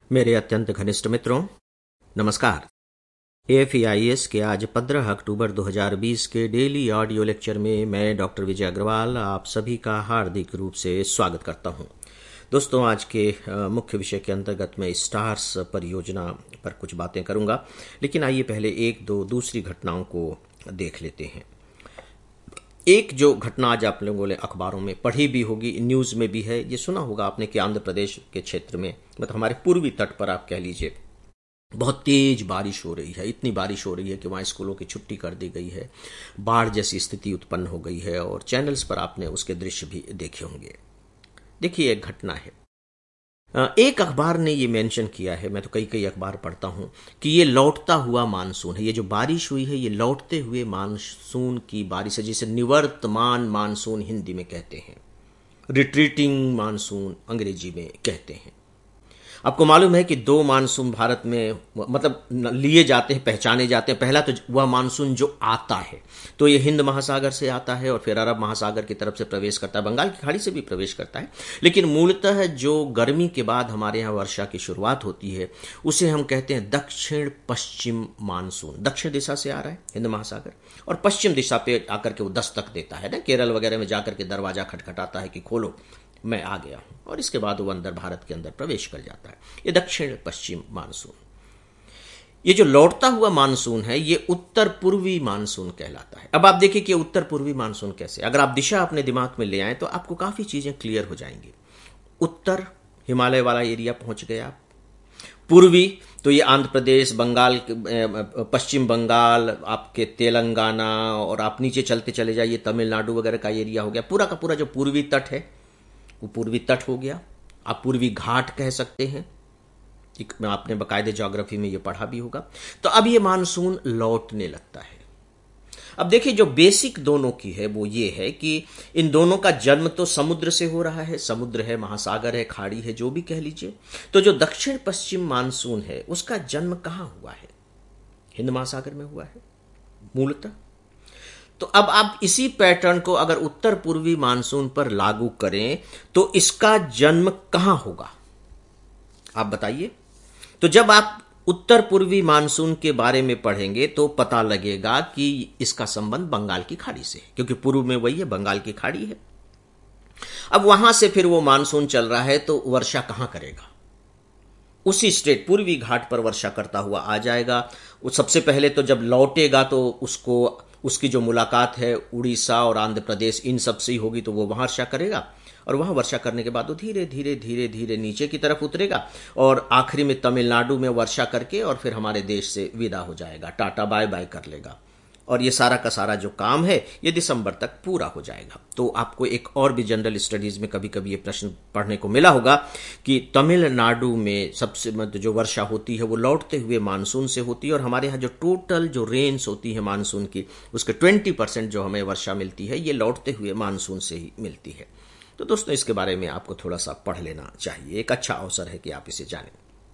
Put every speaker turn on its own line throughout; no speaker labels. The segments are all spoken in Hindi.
मेरे अत्यंत घनिष्ठ मित्रों, नमस्कार। AFEIS के आज 15 अक्टूबर 2020 के डेली ऑडियो लेक्चर में मैं डॉक्टर विजय अग्रवाल आप सभी का हार्दिक रूप से स्वागत करता हूं। दोस्तों, आज के मुख्य विषय के अंतर्गत मैं स्टार्स परियोजना पर कुछ बातें करूंगा, लेकिन आइए पहले एक दो दूसरी घटनाओं को देख लेते हैं। एक जो घटना आज आप लोगों ने अखबारों में पढ़ी भी होगी, न्यूज़ में भी है, ये सुना होगा आपने कि आंध्र प्रदेश के क्षेत्र में, मतलब हमारे पूर्वी तट पर आप कह लीजिए, बहुत तेज बारिश हो रही है। इतनी बारिश हो रही है कि वहाँ स्कूलों की छुट्टी कर दी गई है, बाढ़ जैसी स्थिति उत्पन्न हो गई है और चैनल्स पर आपने उसके दृश्य भी देखे होंगे। देखिए, एक घटना है। एक अखबार ने ये मेंशन किया है, मैं तो कई कई अखबार पढ़ता हूं, कि ये लौटता हुआ मानसून है। ये जो बारिश हुई है ये लौटते हुए मानसून की बारिश है, जिसे निवर्तमान मानसून हिंदी में कहते हैं, रिट्रीटिंग मानसून अंग्रेजी में कहते हैं। आपको मालूम है कि दो मानसून भारत में मतलब लिए जाते हैं, पहचाने जाते हैं। पहला तो वह मानसून जो आता है तो ये हिंद महासागर से आता है और फिर अरब महासागर की तरफ से प्रवेश करता है, बंगाल की खाड़ी से भी प्रवेश करता है। लेकिन मूलतः जो गर्मी के बाद हमारे यहाँ वर्षा की शुरुआत होती है उसे हम कहते हैं दक्षिण पश्चिम मानसून। दक्षिण दिशा से आ रहा है हिंद महासागर और पश्चिम दिशा पे आकर के वो दस्तक देता है ना, केरल वगैरह में जाकर के दरवाजा खटखटाता है कि खोलो, मैं आ गया हूं, और इसके बाद वो अंदर भारत के अंदर प्रवेश कर जाता है। ये दक्षिण पश्चिम मानसून। ये जो लौटता हुआ मानसून है ये उत्तर पूर्वी मानसून कहलाता है। अब आप देखिए कि उत्तर पूर्वी मानसून कैसे, अगर आप दिशा अपने दिमाग में ले आए तो आपको काफी चीजें क्लियर हो जाएंगी। उत्तर हिमालय वाला एरिया पहुंच गए आप, पूर्वी तो ये आंध्र प्रदेश, बंगाल, पश्चिम बंगाल, आपके तेलंगाना, और आप नीचे चलते चले जाइए तमिलनाडु वगैरह का एरिया हो गया। पूरा का पूरा जो पूर्वी तट है वो पूर्वी तट हो गया। आप पूर्वी घाट कह सकते हैं, आपने बकायदे ज्योग्राफी में ये पढ़ा भी होगा। तो अब ये मानसून लौटने लगता है। अब देखिए, जो बेसिक दोनों की है वो ये है कि इन दोनों का जन्म तो समुद्र से हो रहा है। समुद्र है, महासागर है, खाड़ी है, जो भी कह लीजिए। तो जो दक्षिण पश्चिम मानसून है उसका जन्म कहां हुआ है? हिंद महासागर में हुआ है मूलतः। तो अब आप इसी पैटर्न को अगर उत्तर पूर्वी मानसून पर लागू करें तो इसका जन्म कहां होगा, आप बताइए। तो जब आप उत्तर पूर्वी मानसून के बारे में पढ़ेंगे तो पता लगेगा कि इसका संबंध बंगाल की खाड़ी से है, क्योंकि पूर्व में वही है, बंगाल की खाड़ी है। अब वहां से फिर वो मानसून चल रहा है तो वर्षा कहां करेगा? उसी स्टेट पूर्वी घाट पर वर्षा करता हुआ आ जाएगा। वो सबसे पहले तो जब लौटेगा तो उसकी जो मुलाकात है उड़ीसा और आंध्र प्रदेश इन सब से ही होगी, तो वो वहां वर्षा करेगा और वहां वर्षा करने के बाद वो धीरे धीरे धीरे धीरे नीचे की तरफ उतरेगा और आखिरी में तमिलनाडु में वर्षा करके और फिर हमारे देश से विदा हो जाएगा, टाटा बाय बाय कर लेगा। और ये सारा का सारा जो काम है ये दिसंबर तक पूरा हो जाएगा। तो आपको एक और भी जनरल स्टडीज में कभी कभी ये प्रश्न पढ़ने को मिला होगा कि तमिलनाडु में सबसे जो वर्षा होती है वो लौटते हुए मानसून से होती है, और हमारे यहाँ जो टोटल जो रेंज होती है मानसून की उसके 20% जो हमें वर्षा मिलती है ये लौटते हुए मानसून से ही मिलती है। तो दोस्तों, इसके बारे में आपको थोड़ा सा पढ़ लेना चाहिए, एक अच्छा अवसर है कि आप इसे जानें।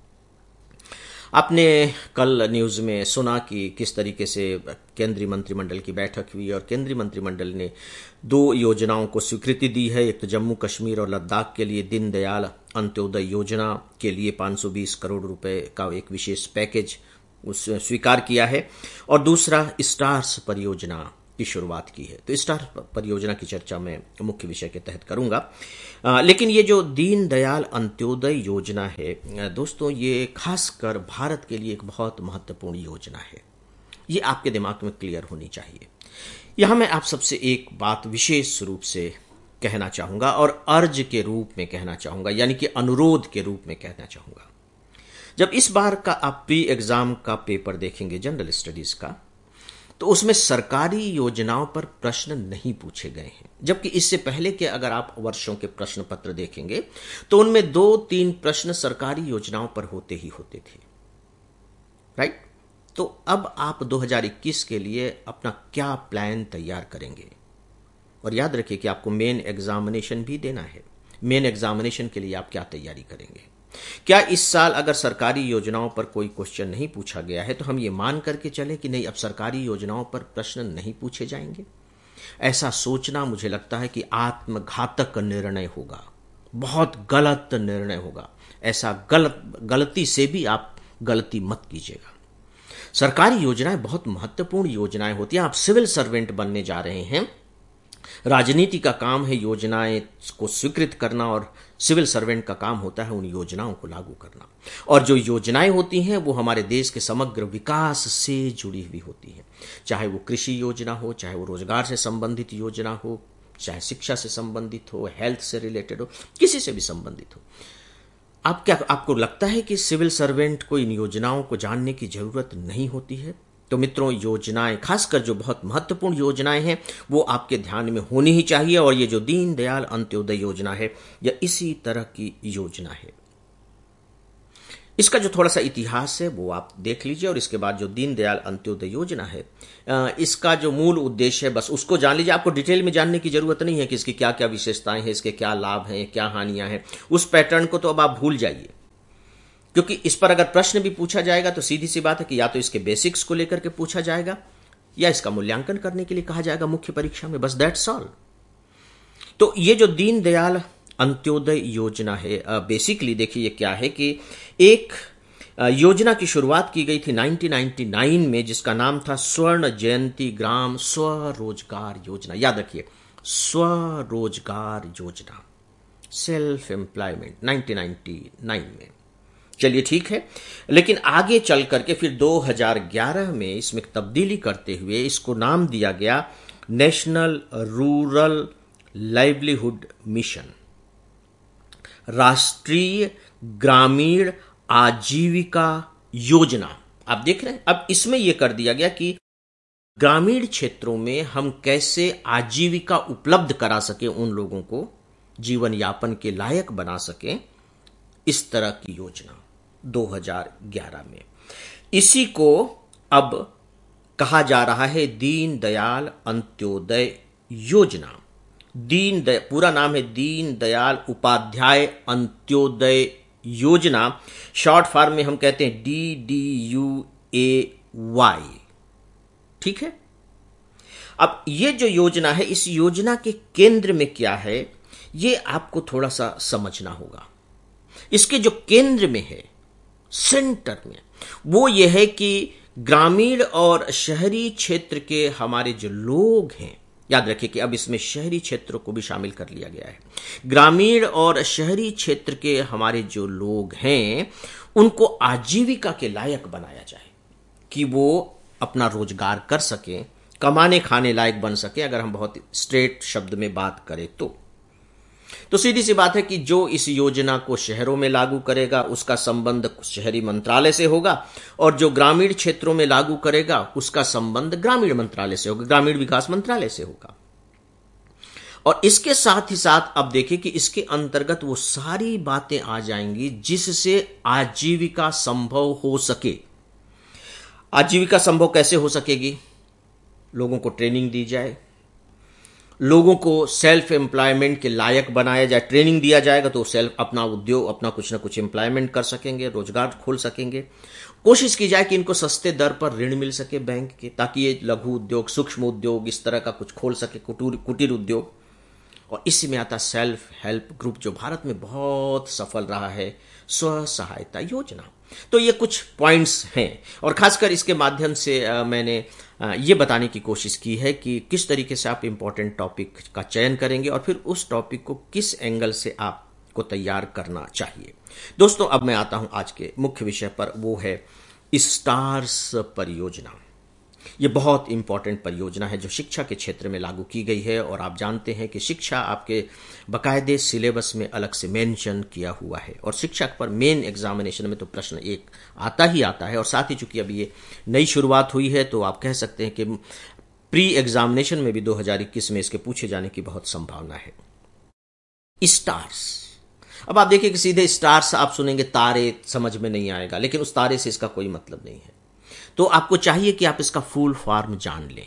आपने कल न्यूज़ में सुना कि किस तरीके से केंद्रीय मंत्रिमंडल की बैठक हुई और केंद्रीय मंत्रिमंडल ने 2 योजनाओं को स्वीकृति दी है। एक तो जम्मू कश्मीर और लद्दाख के लिए दीनदयाल अंत्योदय योजना के लिए 520 करोड़ रुपए का एक विशेष पैकेज स्वीकार किया है, और दूसरा स्टार्स परियोजना की शुरुआत की है। तो स्टार परियोजना की चर्चा मैं मुख्य विषय के तहत करूंगा। लेकिन ये जो दीनदयाल अंत्योदय योजना है दोस्तों, ये खासकर भारत के लिए एक बहुत महत्वपूर्ण योजना है। ये आपके दिमाग में क्लियर होनी चाहिए। यहां मैं आप सबसे एक बात विशेष रूप से कहना चाहूंगा और अर्ज के रूप में कहना चाहूंगा, यानी कि अनुरोध के रूप में कहना चाहूंगा। जब इस बार का आप प्री एग्जाम का पेपर देखेंगे जनरल स्टडीज का, तो उसमें सरकारी योजनाओं पर प्रश्न नहीं पूछे गए हैं, जबकि इससे पहले के अगर आप वर्षों के प्रश्न पत्र देखेंगे तो उनमें 2-3 प्रश्न सरकारी योजनाओं पर होते ही होते थे, राइट। तो अब आप 2021 के लिए अपना क्या प्लान तैयार करेंगे? और याद रखिए कि आपको मेन एग्जामिनेशन भी देना है। मेन एग्जामिनेशन के लिए आप क्या तैयारी करेंगे? क्या इस साल अगर सरकारी योजनाओं पर कोई क्वेश्चन नहीं पूछा गया है तो हम ये मान करके चले कि नहीं, अब सरकारी योजनाओं पर प्रश्न नहीं पूछे जाएंगे? ऐसा सोचना मुझे लगता है कि आत्मघातक निर्णय होगा, बहुत गलत निर्णय होगा। ऐसा गलती से भी आप गलती मत कीजिएगा। सरकारी योजनाएं बहुत महत्वपूर्ण योजनाएं होती हैं। आप सिविल सर्वेंट बनने जा रहे हैं, राजनीति का काम है योजनाएं को स्वीकृत करना और सिविल सर्वेंट का काम होता है उन योजनाओं को लागू करना। और जो योजनाएं होती हैं वो हमारे देश के समग्र विकास से जुड़ी हुई होती हैं, चाहे वो कृषि योजना हो, चाहे वो रोजगार से संबंधित योजना हो, चाहे शिक्षा से संबंधित हो, हेल्थ से रिलेटेड हो, किसी से भी संबंधित हो। आपको लगता है कि सिविल सर्वेंट को इन योजनाओं को जानने की जरूरत नहीं होती है? तो मित्रों, योजनाएं, खासकर जो बहुत महत्वपूर्ण योजनाएं हैं, वो आपके ध्यान में होनी ही चाहिए। और ये जो दीनदयाल अंत्योदय योजना है, यह इसी तरह की योजना है। इसका जो थोड़ा सा इतिहास है वो आप देख लीजिए, और इसके बाद जो दीनदयाल अंत्योदय योजना है, इसका जो मूल उद्देश्य है बस उसको जान लीजिए। आपको डिटेल में जानने की जरूरत नहीं है कि इसकी क्या क्या विशेषताएं हैं, इसके क्या लाभ हैं, क्या हानियां हैं। उस पैटर्न को तो अब आप भूल जाइए, क्योंकि इस पर अगर प्रश्न भी पूछा जाएगा तो सीधी सी बात है कि या तो इसके बेसिक्स को लेकर के पूछा जाएगा या इसका मूल्यांकन करने के लिए कहा जाएगा मुख्य परीक्षा में, बस दैट्स ऑल। तो ये जो दीनदयाल अंत्योदय योजना है, बेसिकली देखिए ये क्या है कि एक योजना की शुरुआत की गई थी 1999 में, जिसका नाम था स्वर्ण जयंती ग्राम स्वरोजगार योजना। याद रखिए, स्वरोजगार योजना, सेल्फ एम्प्लॉयमेंट, 1999 में। चलिए ठीक है, लेकिन आगे चल करके फिर 2011 में इसमें तब्दीली करते हुए इसको नाम दिया गया नेशनल रूरल लाइवलीहुड मिशन, राष्ट्रीय ग्रामीण आजीविका योजना। आप देख रहे हैं, अब इसमें यह कर दिया गया कि ग्रामीण क्षेत्रों में हम कैसे आजीविका उपलब्ध करा सके, उन लोगों को जीवन यापन के लायक बना सके, इस तरह की योजना 2011 में। इसी को अब कहा जा रहा है दीनदयाल अंत्योदय योजना। पूरा नाम है दीनदयाल उपाध्याय अंत्योदय योजना। शॉर्ट फॉर्म में हम कहते हैं DDUAY। ठीक है, अब ये जो योजना है, इस योजना के केंद्र में क्या है ये आपको थोड़ा सा समझना होगा। इसके जो केंद्र में है, सेंटर में, वो ये है कि ग्रामीण और शहरी क्षेत्र के हमारे जो लोग हैं, याद रखिए कि अब इसमें शहरी क्षेत्रों को भी शामिल कर लिया गया है। ग्रामीण और शहरी क्षेत्र के हमारे जो लोग हैं उनको आजीविका के लायक बनाया जाए कि वो अपना रोजगार कर सकें, कमाने खाने लायक बन सके। अगर हम बहुत स्ट्रेट शब्द में बात करें तो सीधी सी बात है कि जो इस योजना को शहरों में लागू करेगा उसका संबंध शहरी मंत्रालय से होगा, और जो ग्रामीण क्षेत्रों में लागू करेगा उसका संबंध ग्रामीण मंत्रालय से होगा, ग्रामीण विकास मंत्रालय से होगा। और इसके साथ ही साथ अब देखिए कि इसके अंतर्गत वो सारी बातें आ जाएंगी जिससे आजीविका संभव हो सके। आजीविका संभव कैसे हो सकेगी? लोगों को ट्रेनिंग दी जाए, लोगों को सेल्फ एम्प्लॉयमेंट के लायक बनाया जाए। ट्रेनिंग दिया जाएगा तो सेल्फ अपना उद्योग, अपना कुछ ना कुछ एम्प्लॉयमेंट कर सकेंगे, रोजगार खोल सकेंगे। कोशिश की जाए कि इनको सस्ते दर पर ऋण मिल सके बैंक के, ताकि ये लघु उद्योग, सूक्ष्म उद्योग, इस तरह का कुछ खोल सके, कुटीर उद्योग। और इसी में आता सेल्फ हेल्प ग्रुप, जो भारत में बहुत सफल रहा है, स्व सहायता योजना। तो ये कुछ पॉइंट्स हैं, और खासकर इसके माध्यम से मैंने ये बताने की कोशिश की है कि किस तरीके से आप इंपॉर्टेंट टॉपिक का चयन करेंगे और फिर उस टॉपिक को किस एंगल से आपको तैयार करना चाहिए। दोस्तों, अब मैं आता हूं आज के मुख्य विषय पर, वो है स्टार्स परियोजना। ये बहुत इंपॉर्टेंट परियोजना है जो शिक्षा के क्षेत्र में लागू की गई है, और आप जानते हैं कि शिक्षा आपके बाकायदे सिलेबस में अलग से मेंशन किया हुआ है, और शिक्षा पर मेन एग्जामिनेशन में तो प्रश्न एक आता ही आता है। और साथ ही चूंकि अभी ये नई शुरुआत हुई है तो आप कह सकते हैं कि प्री एग्जामिनेशन में भी 2021 में इसके पूछे जाने की बहुत संभावना है। स्टार्स, अब आप देखिए कि सीधे स्टार्स आप सुनेंगे, तारे, समझ में नहीं आएगा, लेकिन उस तारे से इसका कोई मतलब नहीं है। तो आपको चाहिए कि आप इसका फुल फॉर्म जान लें।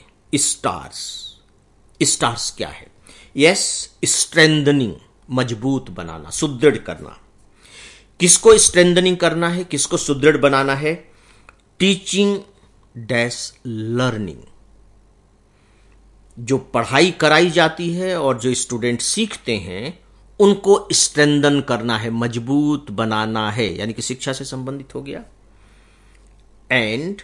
स्टार्स क्या है? यस, स्ट्रेंथनिंग, मजबूत बनाना, सुदृढ़ करना। किसको स्ट्रेंथनिंग करना है, किसको सुदृढ़ बनाना है? Teaching dash learning. जो पढ़ाई कराई जाती है और जो स्टूडेंट सीखते हैं उनको स्ट्रेंथन करना है, मजबूत बनाना है, यानी कि शिक्षा से संबंधित हो गया। एंड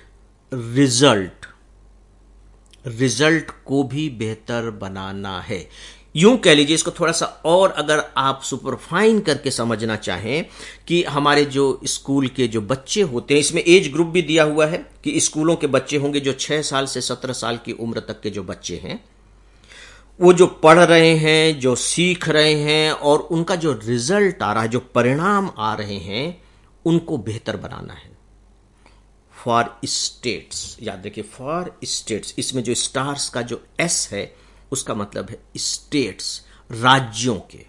रिजल्ट को भी बेहतर बनाना है। यूं कह लीजिए इसको थोड़ा सा, और अगर आप सुपरफाइन करके समझना चाहें कि हमारे जो स्कूल के जो बच्चे होते हैं, इसमें एज ग्रुप भी दिया हुआ है कि स्कूलों के बच्चे होंगे जो 6 साल से 17 साल की उम्र तक के जो बच्चे हैं, वो जो पढ़ रहे हैं, जो सीख रहे हैं, और उनका जो रिजल्ट आ रहा है, जो परिणाम आ रहे हैं, उनको बेहतर बनाना है। फॉर स्टेट्स, याद रखिए, फॉर स्टेट्स, इसमें जो स्टार्स का जो एस है उसका मतलब है स्टेट्स, राज्यों के।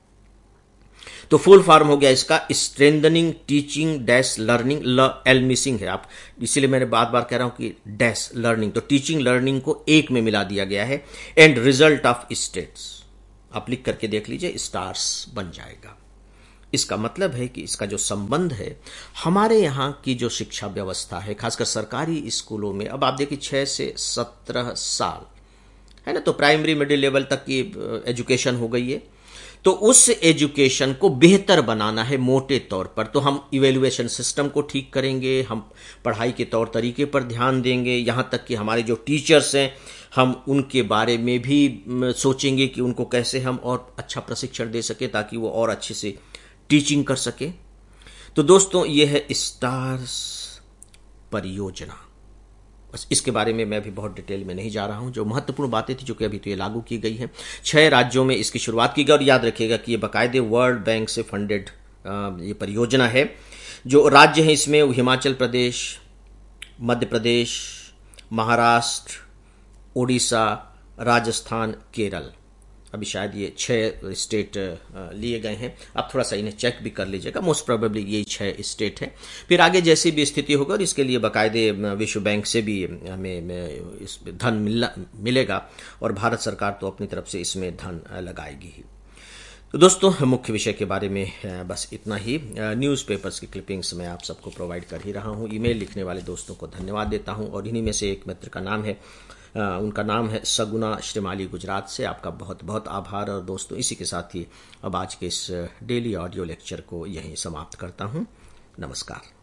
तो फुल फॉर्म हो गया इसका स्ट्रेंथनिंग टीचिंग डैश लर्निंग, ल एल मिसिंग है, आप इसीलिए मैंने बार बार कह रहा हूं कि डैश लर्निंग, तो टीचिंग लर्निंग को एक में मिला दिया गया है। एंड रिजल्ट ऑफ स्टेट्स, आप लिख करके देख लीजिए, स्टार्स बन जाएगा। इसका मतलब है कि इसका जो संबंध है हमारे यहाँ की जो शिक्षा व्यवस्था है, खासकर सरकारी स्कूलों में, अब आप देखिए 6 से 17 साल है ना, तो प्राइमरी मिडिल लेवल तक की एजुकेशन हो गई है। तो उस एजुकेशन को बेहतर बनाना है मोटे तौर पर, तो हम इवेल्युएशन सिस्टम को ठीक करेंगे, हम पढ़ाई के तौर तरीके पर ध्यान देंगे, यहां तक कि हमारे जो टीचर्स हैं हम उनके बारे में भी सोचेंगे कि उनको कैसे हम और अच्छा प्रशिक्षण दे सके ताकि वो और अच्छे से टीचिंग कर सके। तो दोस्तों ये है स्टार्स परियोजना। बस इसके बारे में मैं भी बहुत डिटेल में नहीं जा रहा हूं, जो महत्वपूर्ण बातें थी जो कि अभी तो ये लागू की गई है। 6 राज्यों में इसकी शुरुआत की गई, और याद रखिएगा कि ये बाकायदे वर्ल्ड बैंक से फंडेड ये परियोजना है। जो राज्य हैं इसमें हिमाचल प्रदेश, मध्य प्रदेश, महाराष्ट्र, उड़ीसा, राजस्थान, केरल। अभी शायद ये 6 स्टेट लिए गए हैं, आप थोड़ा सा इन्हें चेक भी कर लीजिएगा, मोस्ट प्रोबेबली यही 6 स्टेट है। फिर आगे जैसी भी स्थिति होगा, और इसके लिए बाकायदे विश्व बैंक से भी हमें इस धन मिलेगा, और भारत सरकार तो अपनी तरफ से इसमें धन लगाएगी ही। तो दोस्तों मुख्य विषय के बारे में बस इतना ही। न्यूज़पेपर्स की क्लिपिंग्स मैं आप सबको प्रोवाइड कर ही रहा हूँ। ईमेल लिखने वाले दोस्तों को धन्यवाद देता हूँ, और इन्हीं में से एक मित्र का नाम है, उनका नाम है सगुना श्रीमाली, गुजरात से। आपका बहुत बहुत आभार। और दोस्तों इसी के साथ ही अब आज के इस डेली ऑडियो लेक्चर को यहीं समाप्त करता हूं। नमस्कार।